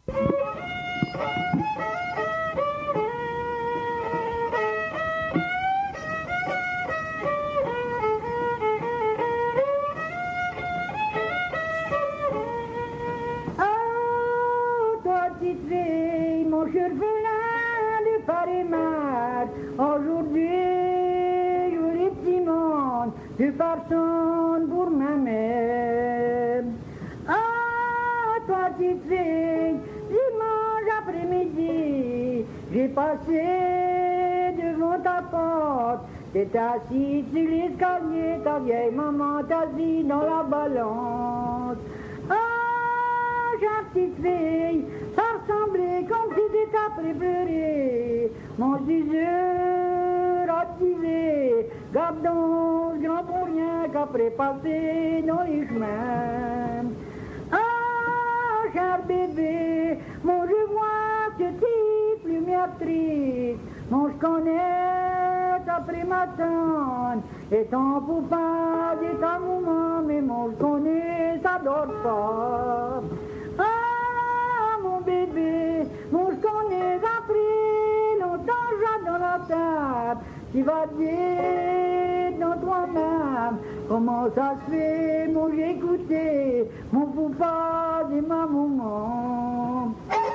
Aujourd'hui, jour les petits mondes, tu pardonnes pour ma mère. Ah, toi, petite fille, dimanche après-midi, j'ai passé devant ta porte. T'es assis sur l'escalier, ta vieille maman t'a dit dans la balance. Ah, j'ai petite fille, ça ressemblait comme si t'étais après pleurer. Mon Jésus a disé, garde donc grand pour rien qu'après passer dans les chemins. Ah, cher bébé, mon je vois que t'es plus triste. Mon je connais ta primatone et ton papa et ta maman, mais mon je connais ça dort pas. Ah, mon bébé, mon je connais après longtemps j'ai dans la table. Tu vas dire dans toi-même comment ça se fait, mon j'ai écouté mon papa et ma maman.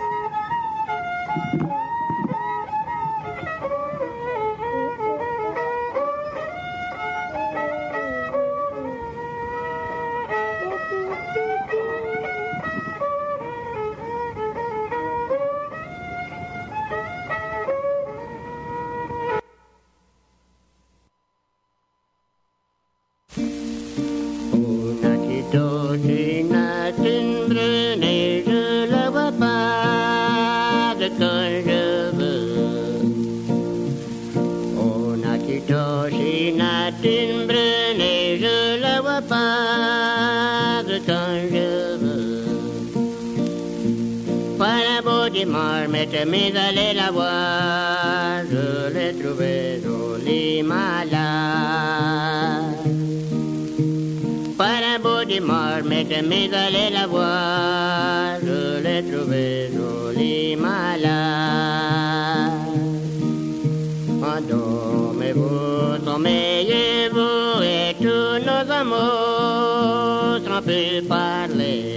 Marmette, mais allez la voir, je l'ai trouvée jolie malade. Par un beau marmette, mais allez la voir, je l'ai trouvée jolie malade. Endormez-vous, sommeillez-vous, et tous nos amours seront pu parler.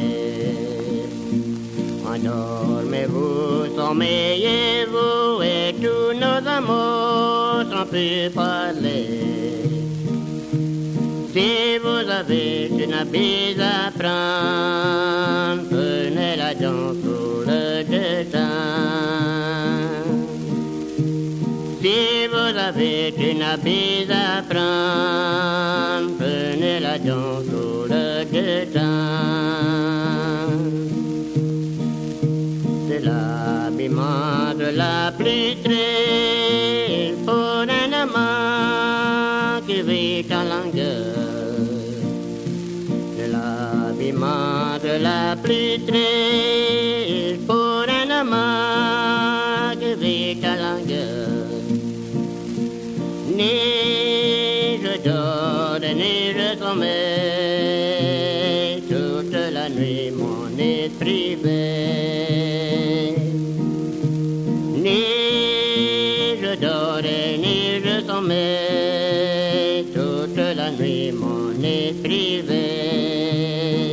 Endormez-vous, sommeillez-vous, et tous nos amours sont pu parler. Si vous avez une bise à prendre, prenez-la donc pour le dedans. Si vous avez une bise à prendre, prenez-la donc pour le dedans. L'habillement de la pluie triste pour un amant qui vit en langueur. De l'habillement de la pluie triste pour un amant qui vit en langueur. Ni je dors, ni je sommeille, toute la nuit mon esprit veille. Ni je dors, ni je sommeille, toute la nuit mon esprit veille.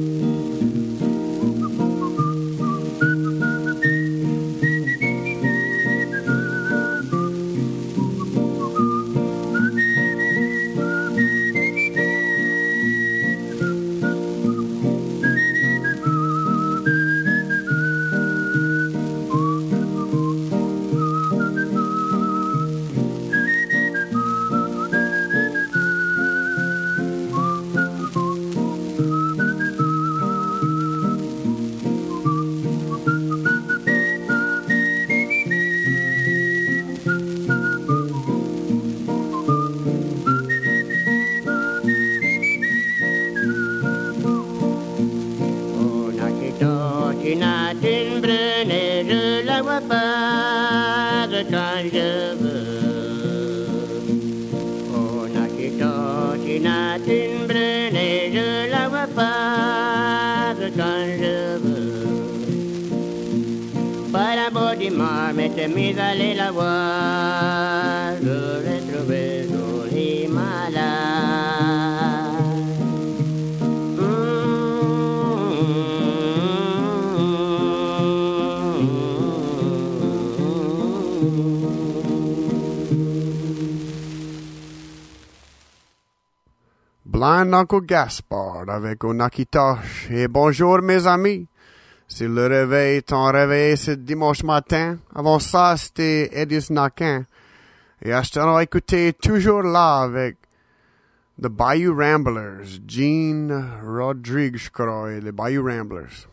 Une brune et je la vois pas quand je veux. On a qui torche une brune et je la vois pas quand je veux. bord du mar, m'étais mis à aller la voir. Je l'ai trouvée jolie malade. Blind Uncle Gaspard avec Onakitosh. Et bonjour mes amis. Si le réveil t'en réveillé ce dimanche matin, avant ça c'était Edis Nakin. Et à ce temps, écoutez toujours là avec The Bayou Ramblers, Gene Rodriguez, je crois, et les Bayou Ramblers.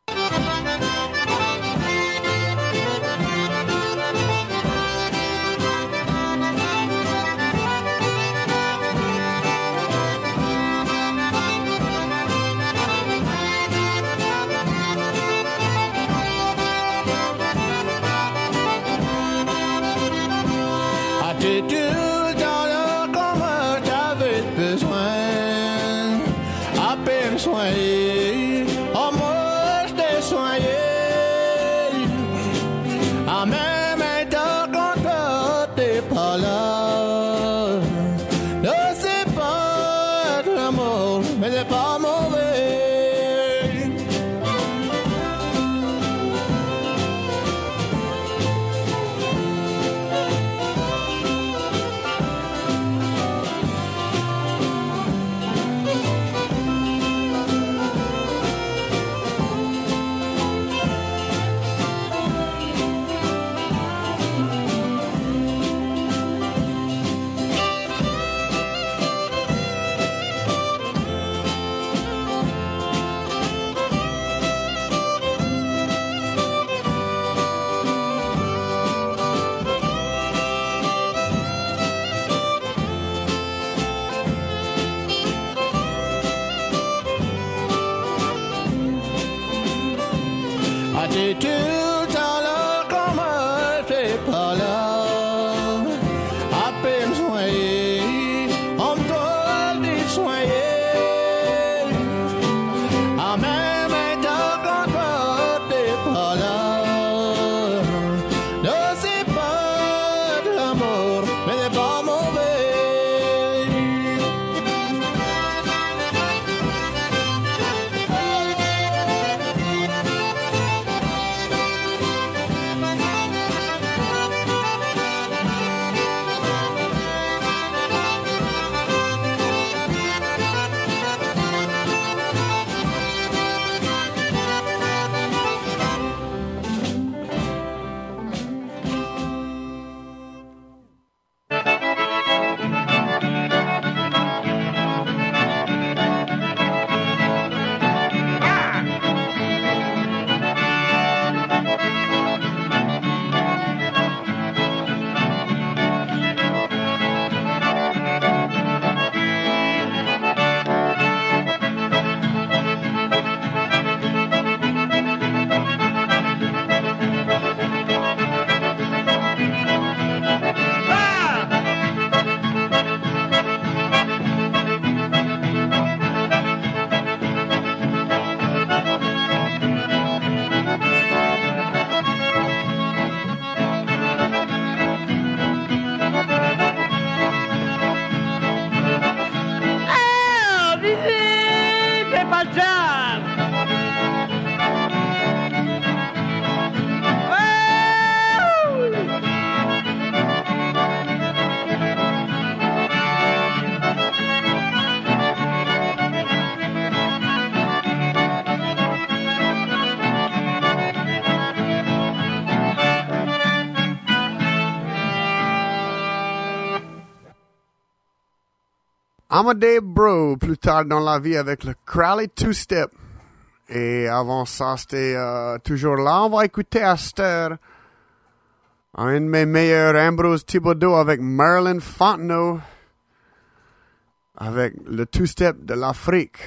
Amadee Bro, plus tard dans la vie avec le Crowley Two-Step. Et avant ça, c'était toujours là. On va écouter à cette heure un de mes meilleurs, Ambrose Thibodeau avec Marilyn Fontenot avec le Two-Step de l'Afrique.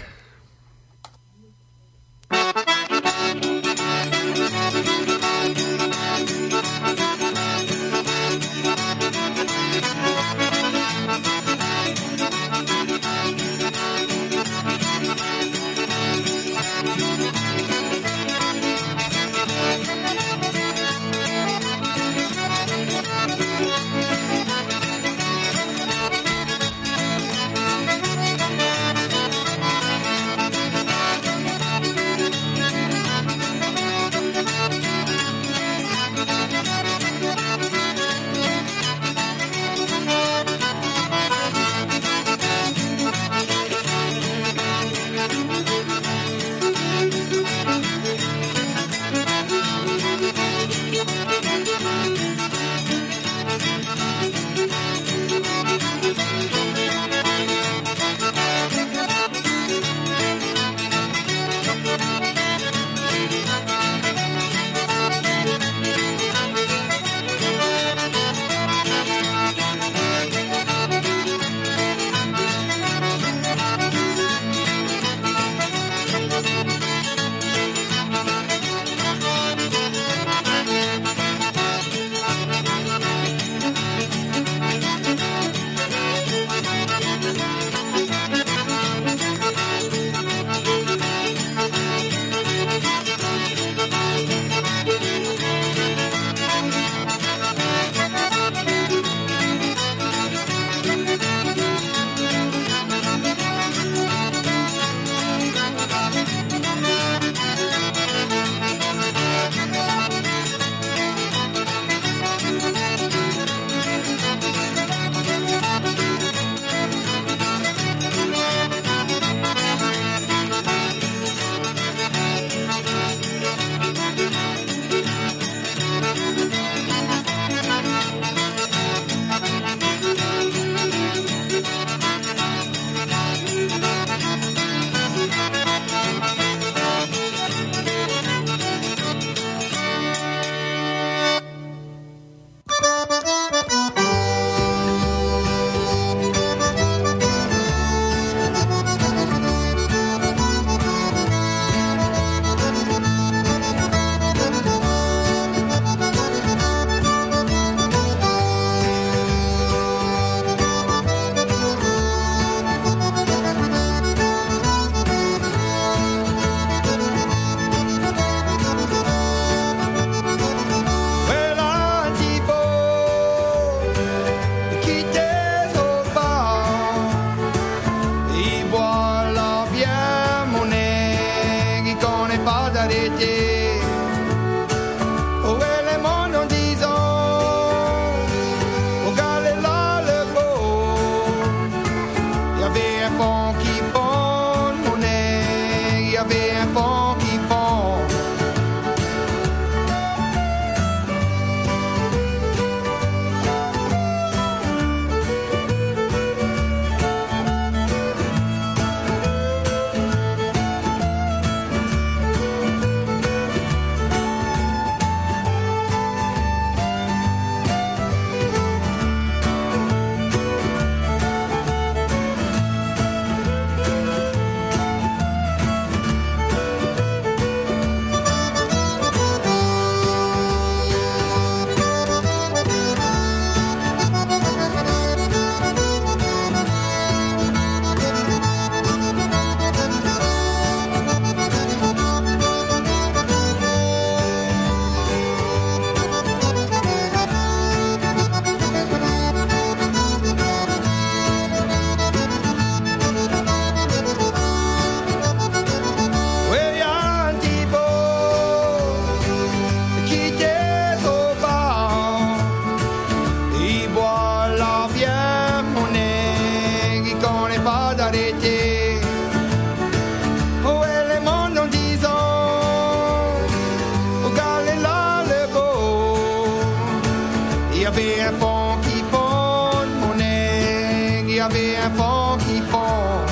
y avait un funky pont.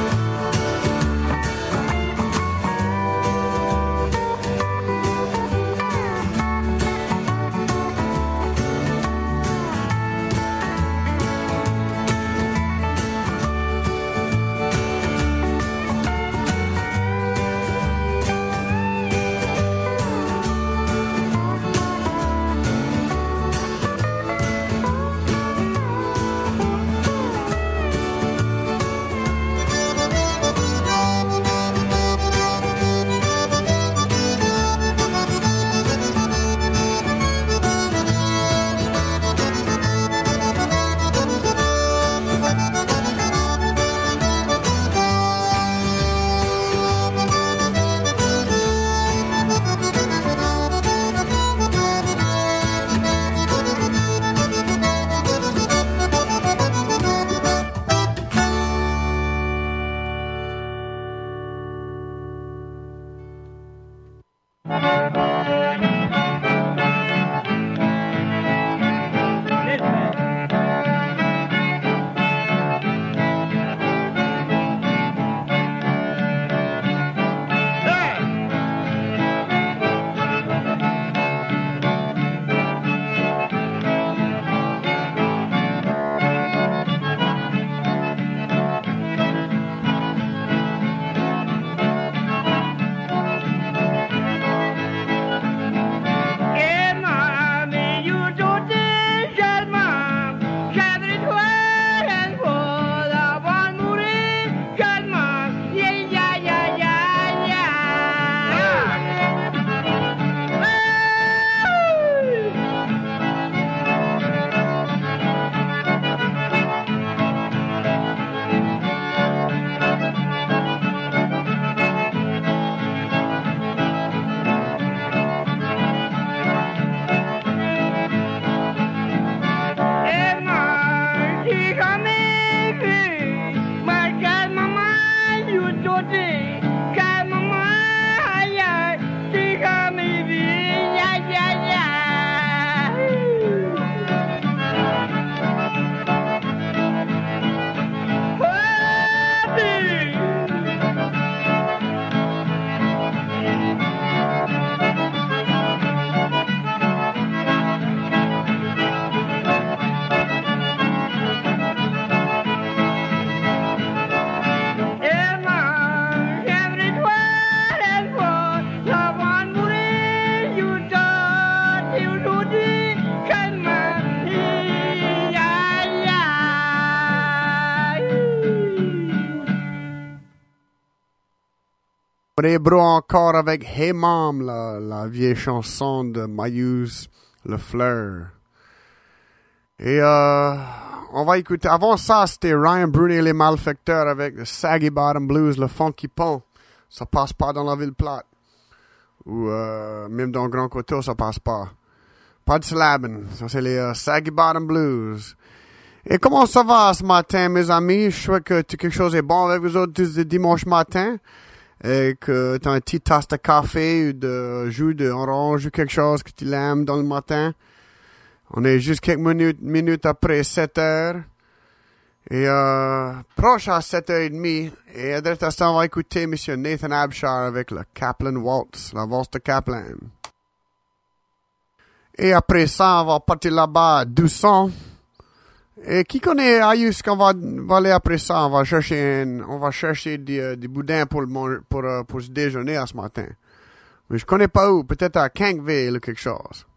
Bro encore avec Hey Mom, la vieille chanson de Mayus Le Fleur. Et on va écouter. Avant ça, c'était Ryan Bruni et les Malfecteurs avec le Saggy Bottom Blues, le Funky Pont. Ça passe pas dans la ville plate. Ou même dans Grand Coteau, ça passe pas. Pas de Slaben. Ça, c'est les Saggy Bottom Blues. Et comment ça va ce matin, mes amis? Je souhaite que quelque chose est bon avec vous autres ce dimanche matin. Et que tu as un petit tasse de café ou de jus d'orange ou quelque chose que tu l'aimes dans le matin. On est juste quelques minutes après 7 heures. Et proche à 7h30. Et à cet instant, on va écouter M. Nathan Abshire avec le Kaplan Waltz, la valse de Kaplan. Et après ça, on va partir là-bas doucement. Et qui connaît Ayus qu'on va aller après ça? On va chercher des boudins pour se déjeuner à ce matin. Mais je connais pas où. Peut-être à Kankville ou quelque chose.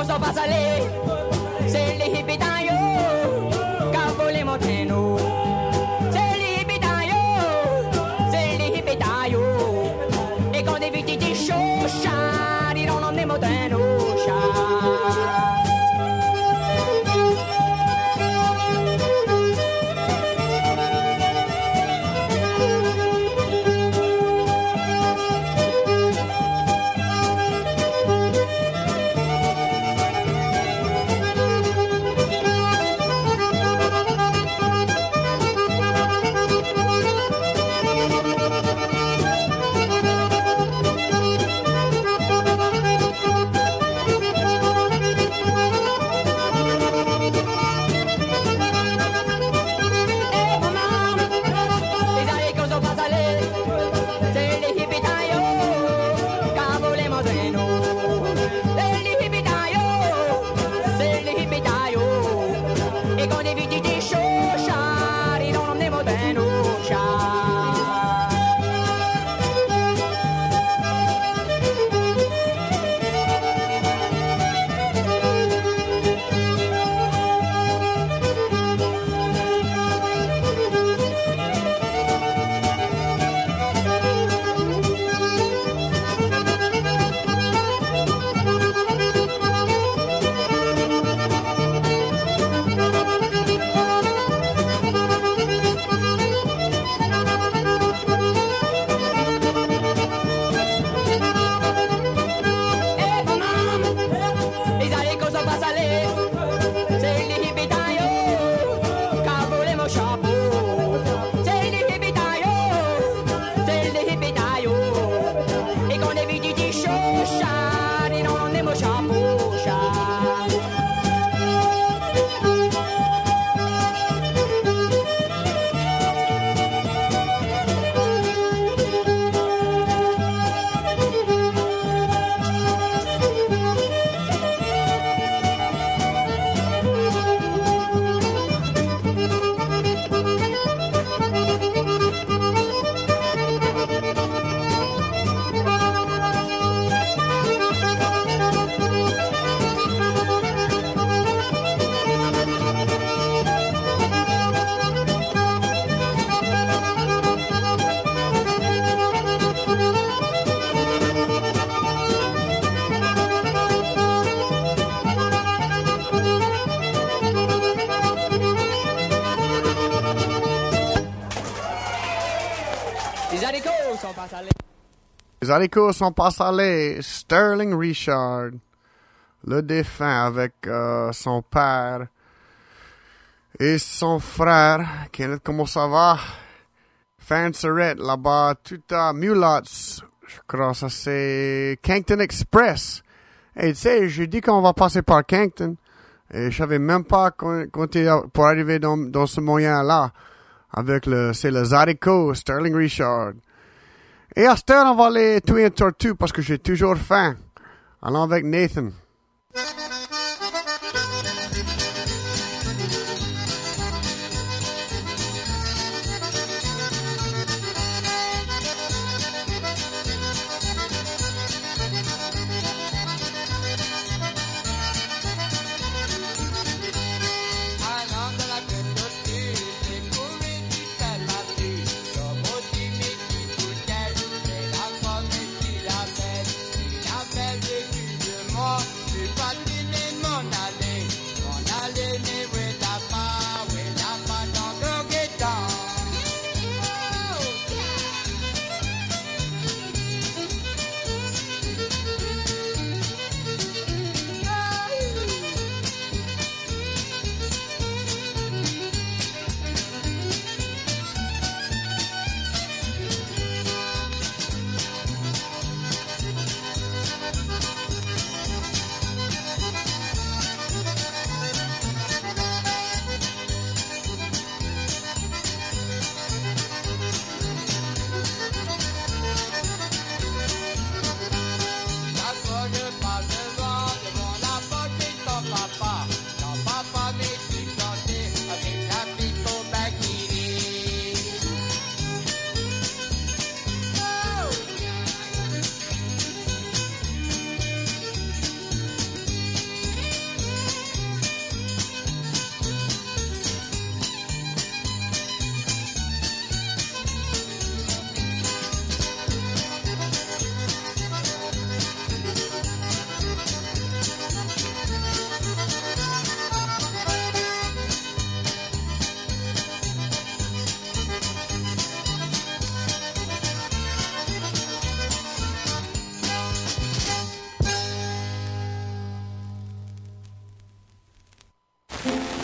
sont pas salés, c'est les hippies dans yo, car pour les montagnes. C'est les hippies dans yo, c'est les hippies dans yo. Et quand des vitiges des chauds, ils ont emmené montagnes au chat. Les haricots sont pas salés. Sterling Richard, le défunt, avec son père et son frère. Kenneth, comment ça va? Fancerette, là-bas, tout à Mulots. Je crois que ça c'est Cancton Express. Et tu sais, j'ai dit qu'on va passer par Cancton. Et je savais même pas qu'on était pour arriver dans ce moyen-là. Avec c'est le haricots, Sterling Richard. Et à cette heure, on va aller tuer un tortue parce que j'ai toujours faim. Allons avec Nathan.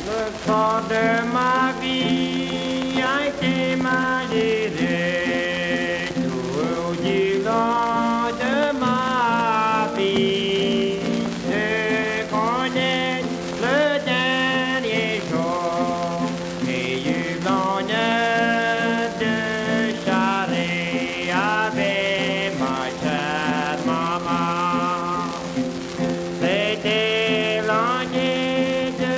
Le sort de ma vie a été malheureux tout du long de ma vie. Je connais le dernier jour et eu l'honneur de charrer avec ma chère maman. C'était l'année de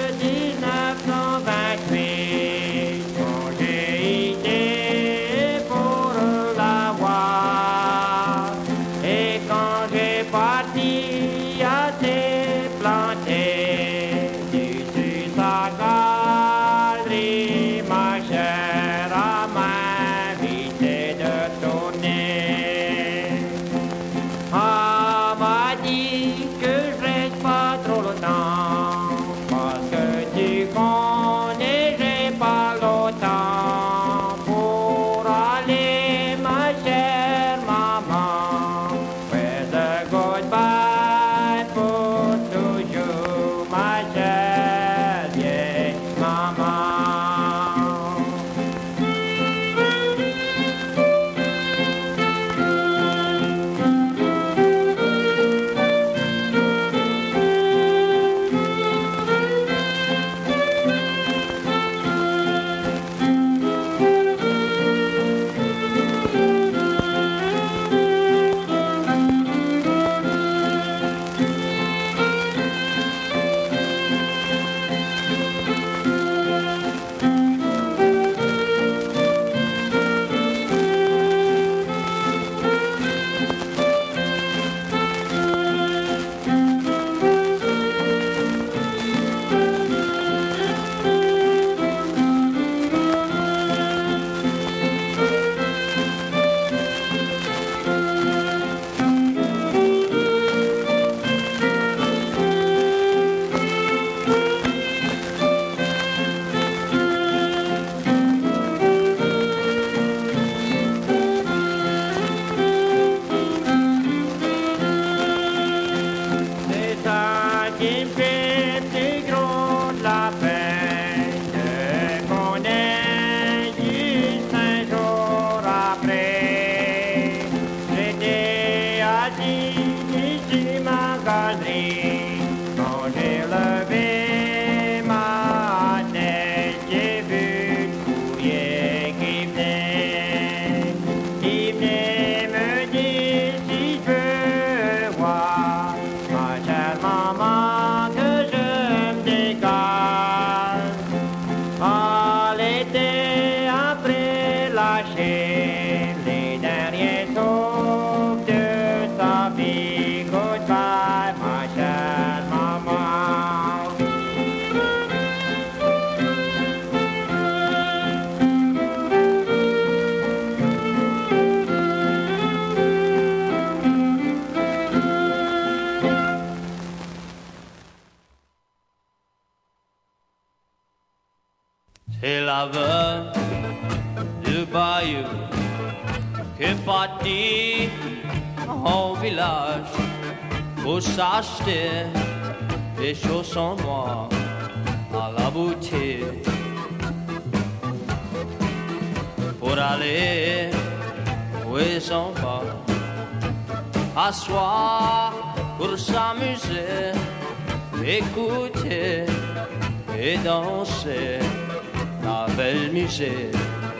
1928 quand j'ai été pour la voir. Et quand j'ai parti à s'est planté dessus sa galerie, ma chère a m'invité de tourner. Ah, m'a dit que je reste pas trop longtemps, parce que tu connais, j'ai pas longtemps pour aller, ma chère maman. Where's the goodbye pour toujours, ma chère vieille maman. C'est ça qui me fait plus gros de la peine de connaître juste un jour après. J'étais assis ici ma galerie quand j'ai levé ma tête, j'ai vu le courrier qui venait me dire si je veux voir ma chère maman que je me dégage. À l'été après lâcher les derniers souffles de sa vie. Goodbye, ma chère maman. C'est la veuve du bayou qui est partie en village pour s'acheter des chaussons noirs à la boutique. Pour aller où ils sont pas, asseoir pour s'amuser, écouter et danser la belle musique.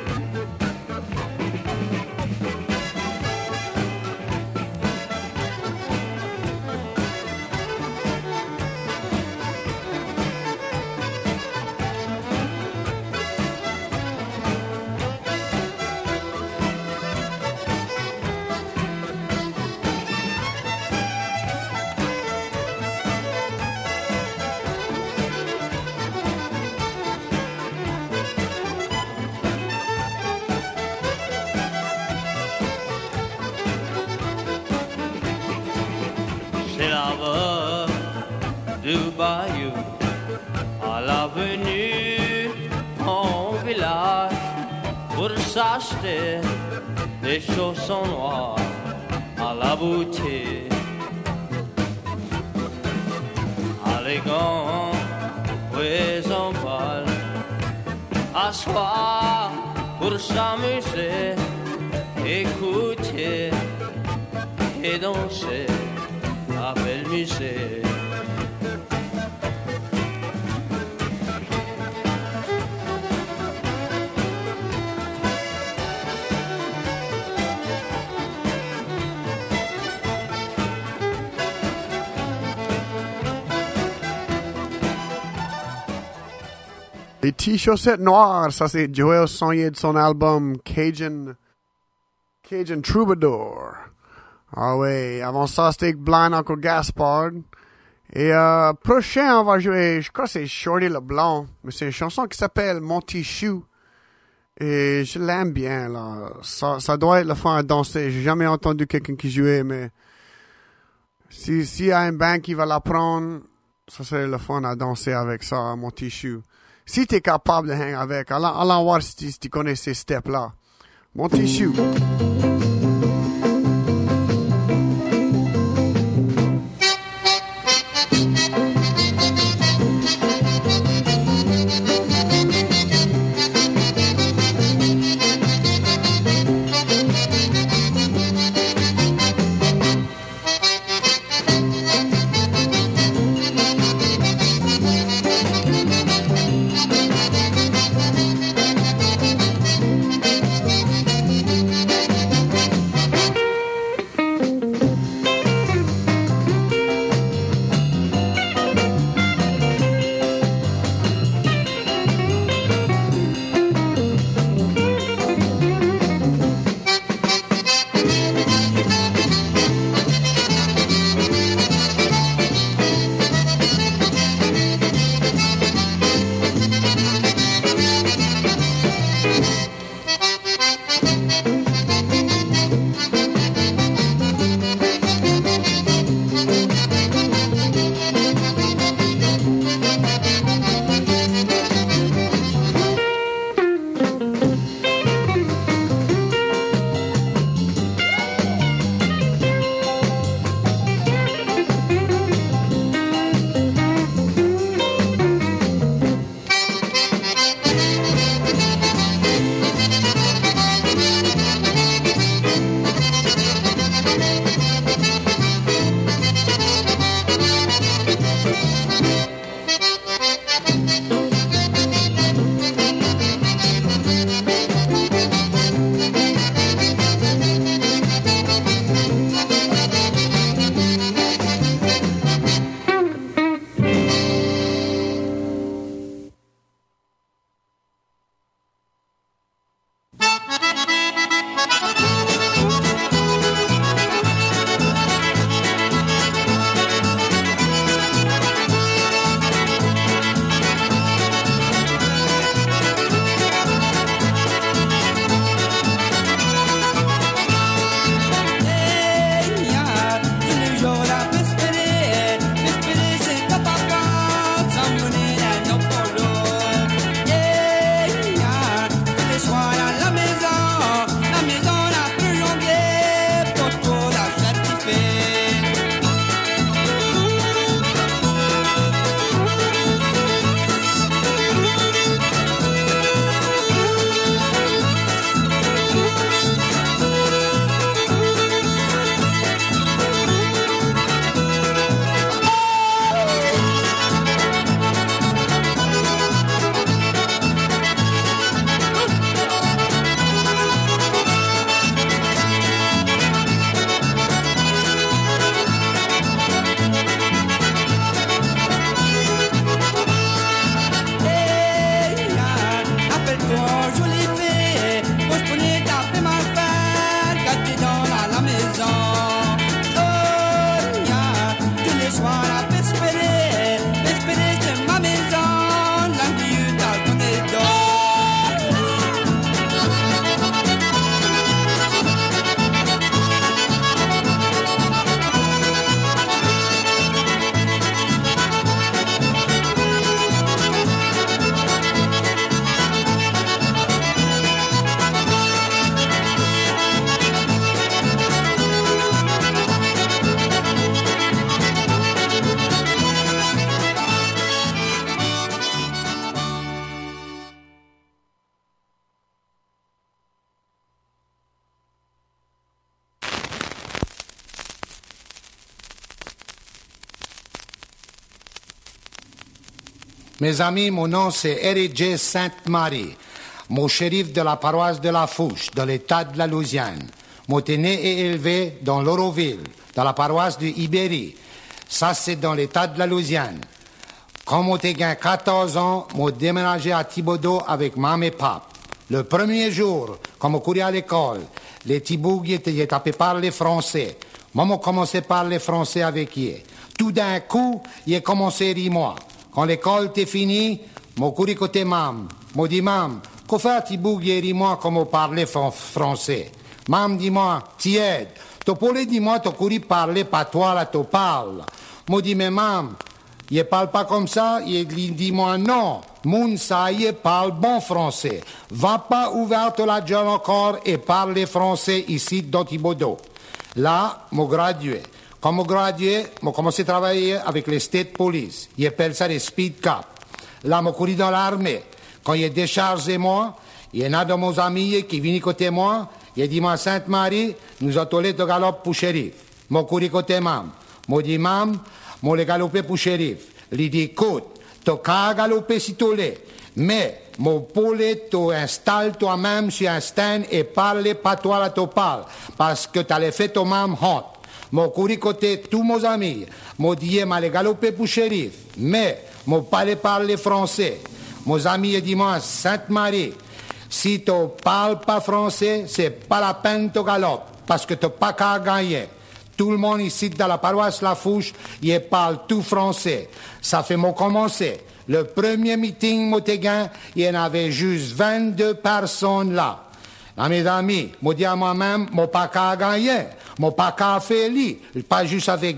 C'est la veuve du bayou à l'avenue en village pour s'acheter des chaussons noirs à la boutique. Allez, quand, oui, on va asseoir pour s'amuser, écouter et danser la belle musique. Les Petites Chaussettes Noires, ça c'est Joel Sonnier de son album Cajun Troubadour. Ah ouais, avant ça c'était Blind Uncle Gaspard. Et prochain on va jouer, je crois que c'est Shorty LeBlanc, mais c'est une chanson qui s'appelle Mon Petit Chou. Et je l'aime bien là, ça doit être le fun à danser. J'ai jamais entendu quelqu'un qui jouait, mais s'il y a un band qui va l'apprendre, ça serait le fun à danser avec ça, Mon Petit Chou. Si tu es capable de hang avec, allons voir si tu connais ces steps-là. Mon Petit Chou. Mes amis, mon nom c'est R.J. Sainte-Marie, mon shérif de la paroisse de La Fouche, dans l'État de la Louisiane. Moi, t'es né et élevé dans l'Oroville, dans la paroisse de Ibérie. Ça, c'est dans l'État de la Louisiane. Quand moi, t'ai gagné 14 ans, moi, déménagé à Thibodaux avec maman et papa. Le premier jour, quand moi courais à l'école, les Thibougues étaient tapés par les Français. Moi, commençait à parler français avec eux. Tout d'un coup, il a commencé à rire moi. Quand l'école était finie, moi courais côté mam. Moi dit mam, qu'au fait Thibougues et moi comme on parlait français. Mam dit moi, tiède. Tu pourrais dire moi, tu courais parler patois là, tu parles. Moi dit mais mam, il parle pas comme ça, il dit moi non. Moun ça y parle bon français. Va pas ouvrir la gueule encore et parler français ici dans Thibodaux. Là, moi gradué. Quand je gradué, je commencé à travailler avec les State Police. Ils appellent ça les speed cap. Là, je couru dans l'armée. Quand il a déchargé moi, il y en a de mes amis qui viennent côté moi. Il a dit, moi, Sainte-Marie, nous avons de galop pour shérif. Je couru côté mam. Je dit, mam, je les galopé pour shérif. Il dit, écoute, tu as galopé si tu l'es. Mais, mon poulet, tu installes toi-même sur un stand et parle pas toi là, tu parles. Parce que tu as fait ton mam honte. Mon couru côté tous mes amis. Mon dit, m'a les galopé pour shérif. Mais, mon pas parler français. Mes amis dit moi, Sainte-Marie, si tu parles pas français, c'est pas la peine de galoper. Parce que tu pas qu'à gagner. Tout le monde ici dans la paroisse La Fouche, il parle tout français. Ça fait mon commencer. Le premier meeting, il y en avait juste 22 personnes là. Là, mes amis, moi dis à moi-même, mon pas qu'à gagner, mon pas qu'à faire lit. Pas juste avec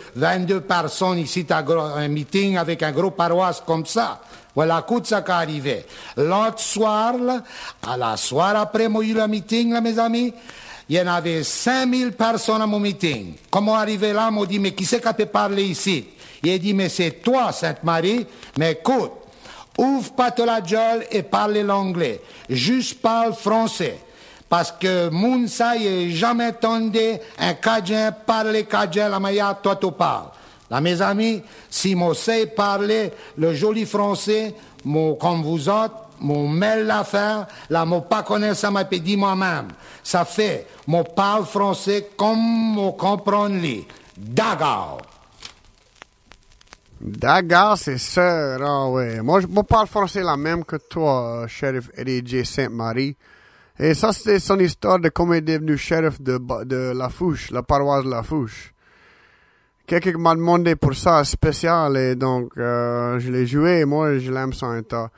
22 personnes ici à un meeting avec un gros paroisse comme ça. Voilà, écoute ça qui arrivé. L'autre soir, là, à la soirée après, moi, eu le meeting, là, mes amis, il y en avait 5000 personnes à mon meeting. Comment arrivé là, moi dit, mais qui c'est qui peut parler ici? Il a dit, mais c'est toi, Sainte-Marie, mais écoute, ouvre pas la gueule et parle l'anglais. Juste parle français. Parce que Mounsa, il n'a jamais entendu un Cadien parler Cadien la manière toi tu parles. Là, mes amis, si moi sais parler le joli français, comme vous autres, mon mêle l'affaire, là, mon pas connaît ça, m'a dit moi-même. Ça fait, mon parle français comme mon comprendre-li. D'accord. D'accord, c'est sûr. Ah ouais. Moi, je parle français la même que toi, shérif R.J. Sainte-Marie. Et ça, c'était son histoire de comment il est devenu shérif de La Fouche, la paroisse de La Fouche. Quelqu'un m'a demandé pour ça spécial et donc je l'ai joué et moi je l'aime ça un tas.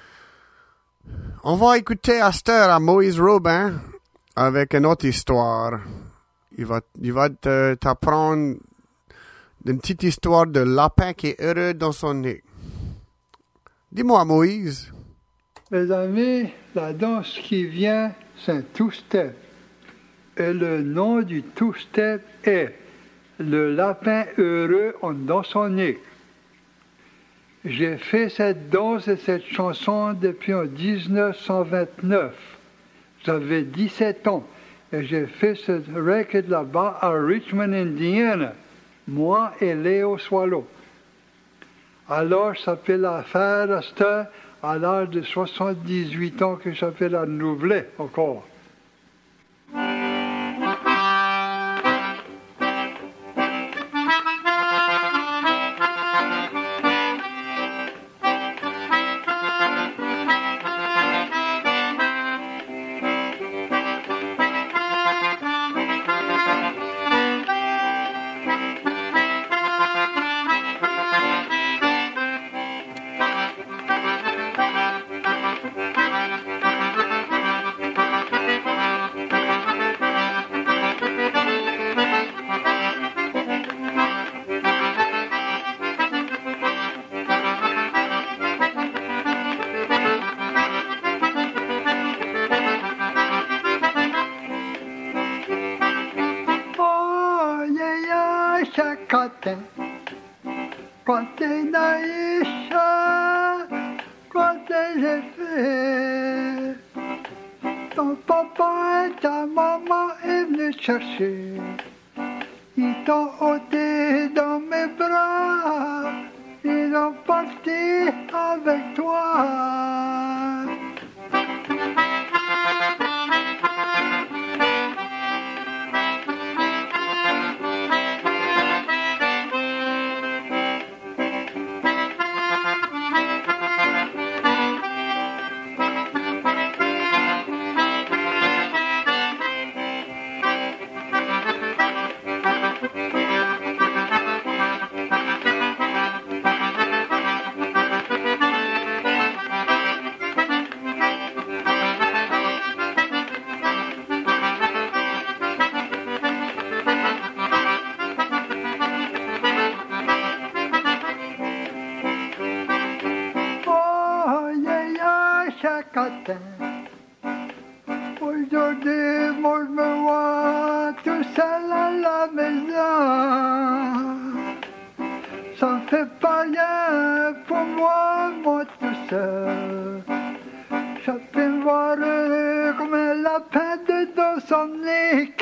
On va écouter à cette heure à Moïse Robin avec une autre histoire. Il va t'apprendre une petite histoire de lapin qui est heureux dans son nez. Dis-moi Moïse. Mes amis, la danse qui vient, c'est un two-step. Et le nom du two-step est le lapin heureux dans son nez. J'ai fait cette danse et cette chanson depuis en 1929. J'avais 17 ans et j'ai fait ce record là-bas à Richmond, Indiana. Moi et Léo Swallow. Alors, ça fait l'affaire à l'âge de 78 ans que ça fait la renouveler encore. Ton papa et ta maman est venu chercher. Ils t'ont ôté dans mes bras. ils ont parti avec toi. Aujourd'hui, moi je me vois tout seul à la maison. Ça ne fait pas rien pour moi tout seul. Je peux me voir comme un lapin dans son nid.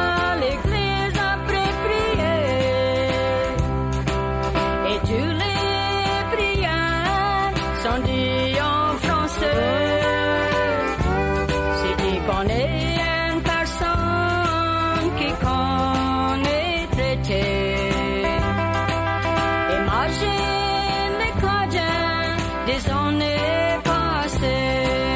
To live Prenez une personne qui connaît traiter. Imagine les quotidiens des années passées.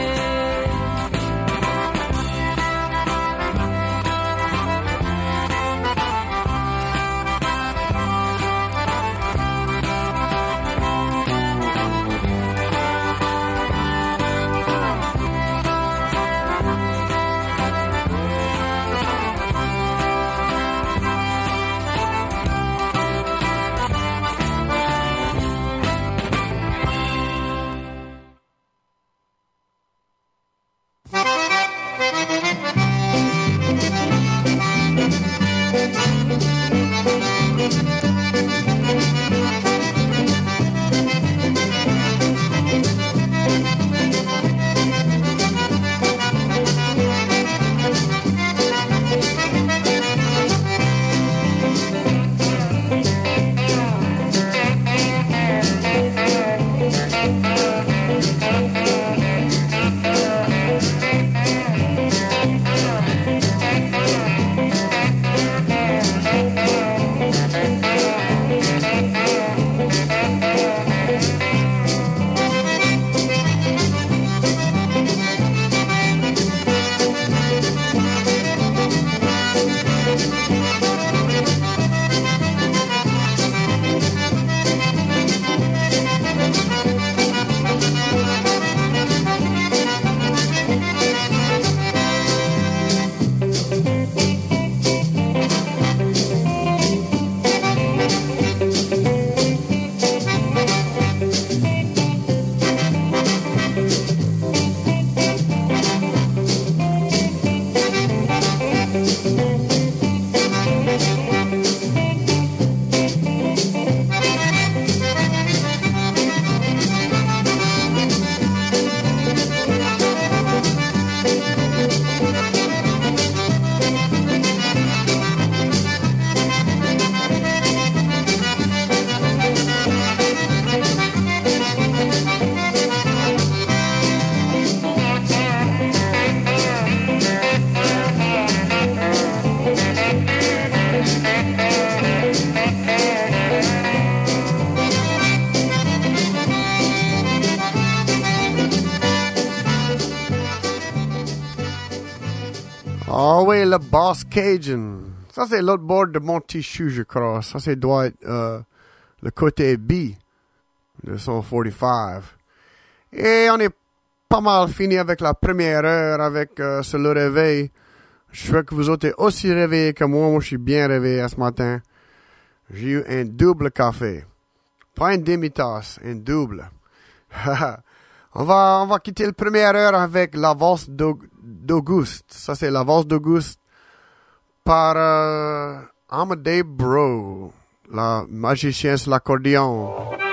Ah oui, le Boss Cajun. Ça, c'est l'autre bord de mon tissu, je crois. Ça, c'est doit être le côté B de son 45. Et on est pas mal fini avec la première heure, avec ce le réveil. Je souhaite que vous autres êtes aussi réveillés que moi. Moi, je suis bien réveillé ce matin. J'ai eu un double café. Pas une demi-tasse, un double. On va quitter la première heure avec la valse d'Auguste. Ça, c'est la valse d'Auguste par Amadei Bro, la magicienne sur l'accordéon.